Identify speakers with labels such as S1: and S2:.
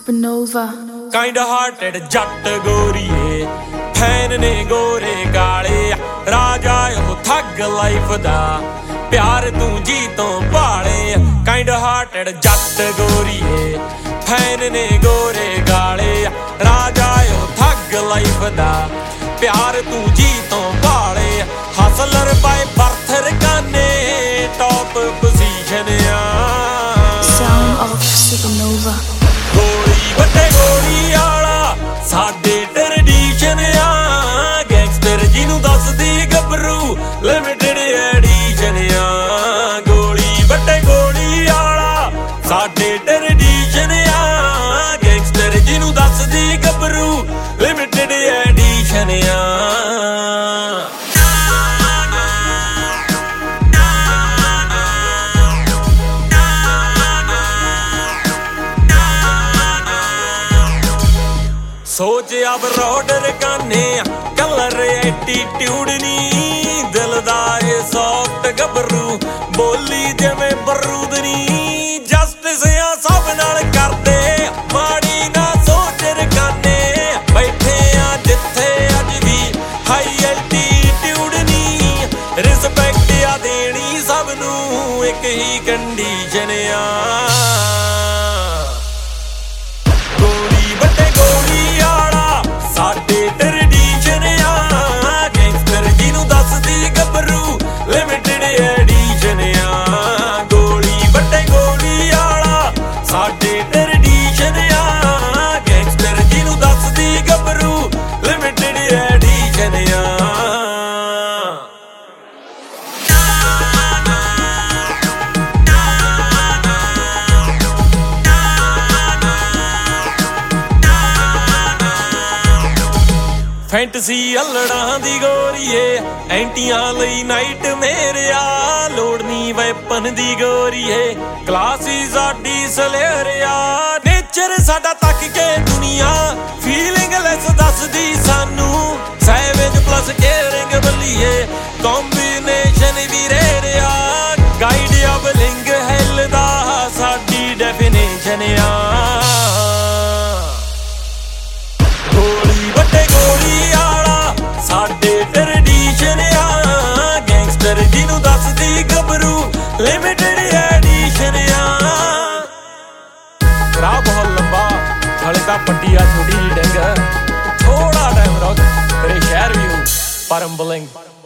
S1: Supernova
S2: kind hearted ਜੱਟ ਗੋਰੀਏ fan ਨੇ ਗੋਰੇ ਕਾਲੇ ਰਾਜਾ ਉਹ ਠੱਗ ਲਾਈਫ ਦਾ ਪਿਆਰ ਤੂੰ ਜੀ ਤੋਂ ਭਾਲੇ kind hearted ਜੱਟ ਗੋਰੀਏ ਫੈਨ ਨੇ ਗੋਰੇ ਕਾਲੇ ਰਾਜਾ ਉਹ ਠੱਗ ਲਾਈਫ ਦਾ ਪਿਆਰ ਤੂੰ ਜੀ ਤੋਂ ਭਾਲੇ ਹਸਲਰ ਬਾਈ ਬਰਥ ਰਕਾਨੇ ਟੌਪ ਪੋਜੀਸ਼ਨ ਆ
S1: Sound of Supernova
S2: ਗੋਲੀ ਵੱਡੇ ਗੋਲੀ ਆਲਾ ਸਾਡੇ ਟ੍ਰੈਡੀਸ਼ਨ ਆ ਗੈਂਗਸਟਰ ਜਿਹਨੂੰ ਦੱਸਦੀ ਗੱਭਰੂ ਲਿਮਿਟਡ ਐਡੀਸ਼ਨ ਆ ਗੋਲੀ ਵੱਡੇ ਗੋਲੀ ਆਲਾ ਸਾਡੇ ਟ੍ਰੈਡੀਸ਼ਨ ਆ ਗੈਂਗਸਟਰ ਜਿਹਨੂੰ ਦੱਸਦੀ ਗੱਭਰੂ ਲਿਮਿਟਡ ਐਡੀਸ਼ਨ ਆ सोच अब रोडर गाने कलर एटीट्यूड नी दिलदार सॉफ्ट गबरू बोली जिवें बरूद नी जस्टिस आ सब नाल करदे माड़ी ना सोच रकाने बैठे आ जिथे अज भी हाई एटीट्यूड नी रिस्पेक्ट आ देनी सब नू एक ही कंडीशन आ फैंटसी अल्लड़ां दी गोरीए एंटियां लई नाइट मेरिया लोड़नी वैपन दी गोरीए क्लासी साडी सलेरिया नेचर साडा तक के दुनिया फीलिंग लेस दसदी सानू सैवेज प्लस केयरिंग बल्लीए कॉम्बिनेशन वी रेरिया गाइड ऑफ लिंग हेल दा साडी डेफिनेशन आ ਸਾਡੇ ਟ੍ਰੈਡੀਸ਼ਨ ਆ ਗੈਂਗਸਟਰ ਜਿਹਨੂੰ ਦੱਸਦੀ ਗੱਭਰੂ ਲਿਮਿਟਡ ਐਡੀਸ਼ਨ ਆ ਰਾਹ ਬਹੁਤ ਲੰਬਾ ਹਲੇ ਤਾਂ ਪੱਟੀ ਆ ਛੋਟੀ ਜਿਹੀ ਡੰਗ ਥੋੜਾ ਟਾਈਮ ਰੁਕ ਤੇਰੇ ਸ਼ਹਿਰ ਵੀ ਹੋ ਪਰੰਬਲਿੰਗ